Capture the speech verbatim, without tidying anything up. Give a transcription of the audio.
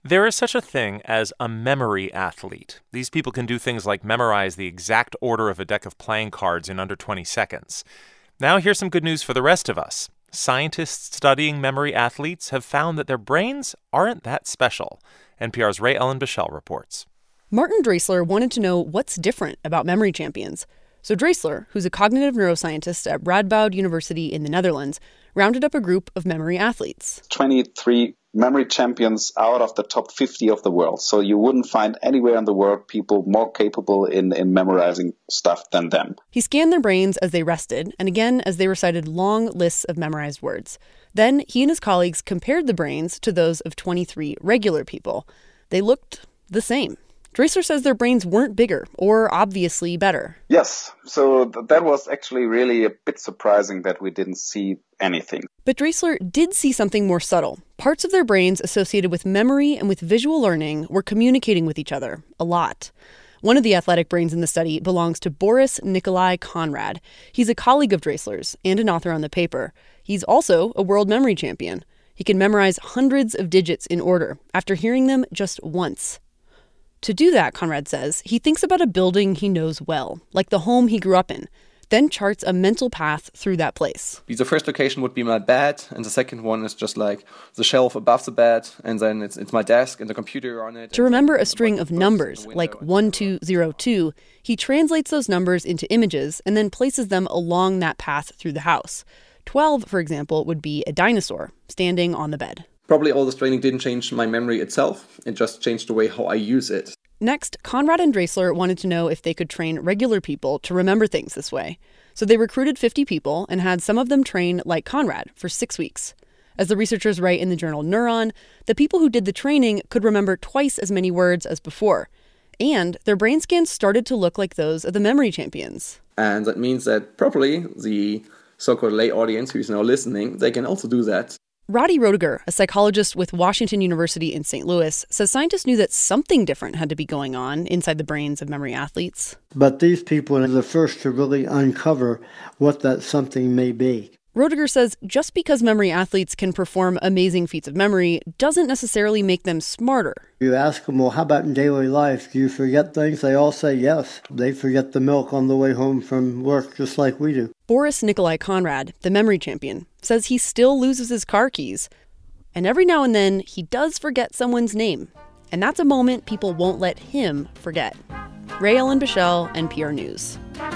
There is such a thing as a memory athlete. These people can do things like memorize the exact order of a deck of playing cards in under twenty seconds. Now here's some good news for the rest of us. Scientists studying memory athletes have found that their brains aren't that special. N P R's Ray Ellen Bichelle reports. Martin Drasler wanted to know what's different about memory champions. So Drasler, who's a cognitive neuroscientist at Radboud University in the Netherlands, rounded up a group of memory athletes. twenty-three memory champions out of the top fifty of the world. So you wouldn't find anywhere in the world people more capable in, in memorizing stuff than them. He scanned their brains as they rested, and again as they recited long lists of memorized words. Then he and his colleagues compared the brains to those of twenty-three regular people. They looked the same. Drasler says their brains weren't bigger or obviously better. Yes, so th- that was actually really a bit surprising that we didn't see anything. But Drasler did see something more subtle. Parts of their brains associated with memory and with visual learning were communicating with each other a lot. One of the athletic brains in the study belongs to Boris Nikolai Konrad. He's a colleague of Drasler's and an author on the paper. He's also a world memory champion. He can memorize hundreds of digits in order after hearing them just once. To do that, Konrad says, he thinks about a building he knows well, like the home he grew up in, then charts a mental path through that place. The first location would be my bed, and the second one is just like the shelf above the bed, and then it's it's my desk and the computer on it. To remember a string of numbers, like one two zero two, he translates those numbers into images and then places them along that path through the house. twelve, for example, would be a dinosaur standing on the bed. Probably all this training didn't change my memory itself. It just changed the way how I use it. Next, Konrad and Drasler wanted to know if they could train regular people to remember things this way. So they recruited fifty people and had some of them train like Konrad for six weeks. As the researchers write in the journal Neuron, the people who did the training could remember twice as many words as before. And their brain scans started to look like those of the memory champions. And that means that probably the so-called lay audience who is now listening, they can also do that. Roddy Roediger, a psychologist with Washington University in Saint Louis, says scientists knew that something different had to be going on inside the brains of memory athletes. But these people are the first to really uncover what that something may be. Roediger says just because memory athletes can perform amazing feats of memory doesn't necessarily make them smarter. You ask them, well, how about in daily life? Do you forget things? They all say yes. They forget the milk on the way home from work just like we do. Boris Nikolai Konrad, the memory champion, says he still loses his car keys. And every now and then, he does forget someone's name. And that's a moment people won't let him forget. Ray Ellen Bichelle, N P R News.